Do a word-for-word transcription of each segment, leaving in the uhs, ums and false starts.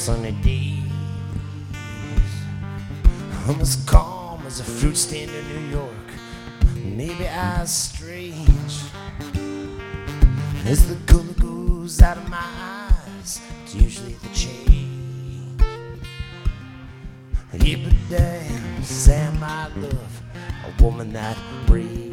sunny days. I'm as calm as a fruit stand in New York. Maybe I was strange as the color goes out of my eyes. It's usually the change. Yeah, but damn, Sam, I love a woman that breathes.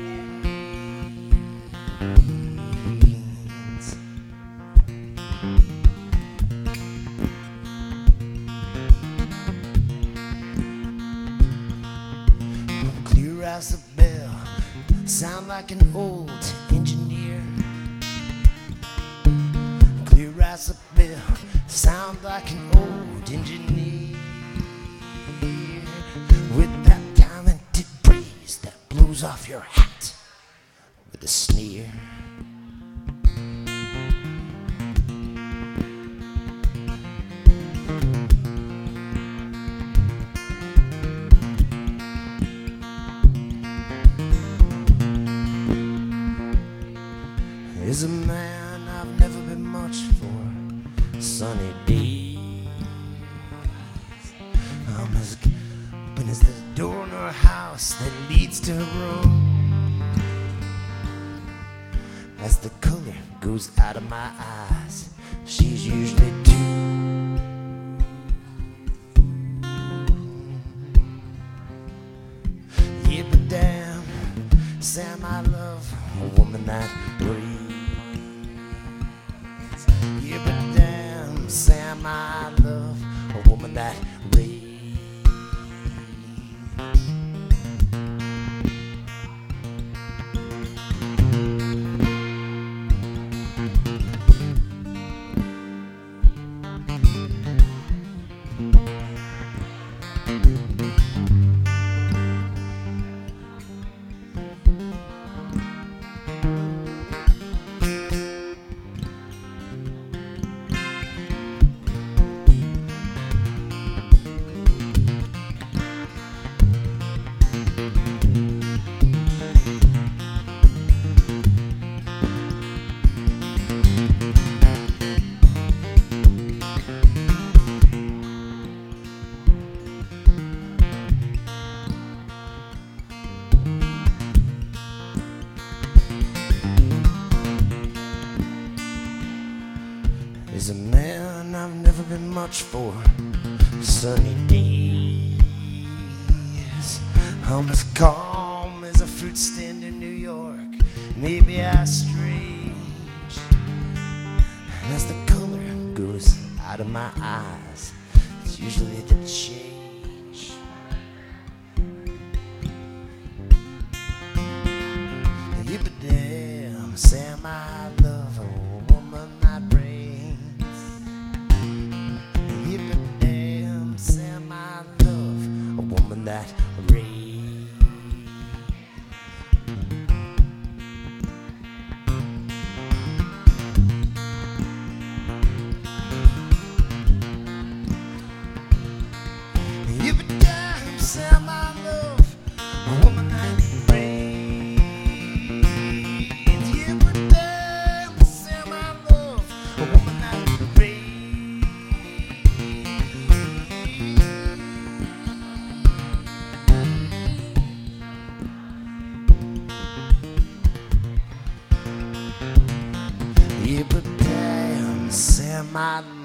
Clear as a bell, sound like an old engineer. Clear as a bell, sound like an old engineer. With that talented breeze that blows off your hat with a sneer. Is a man I've never been much for sunny days. I'm as open as the door in her house that leads to her room. As the color goes out of my eyes, she's usually too. Yeah, but damn, Sam, I love a woman that breathes. Yeah, but damn, Sam, I love a woman that raves. Is a man I've never been much for sunny days. I'm as calm as a fruit stand in New York. Maybe I'm strange, and as the color goes out of my eyes, it's usually the change. Yeah, but damn, Sam, I love a woman that breaks. Yeah, but damn, Sam, I love a woman that raves. Yeah, but damn, Sam, I love a woman that raves. Yeah, but damn, Sam, I love a woman that raves. Yeah, but damn, Sam, I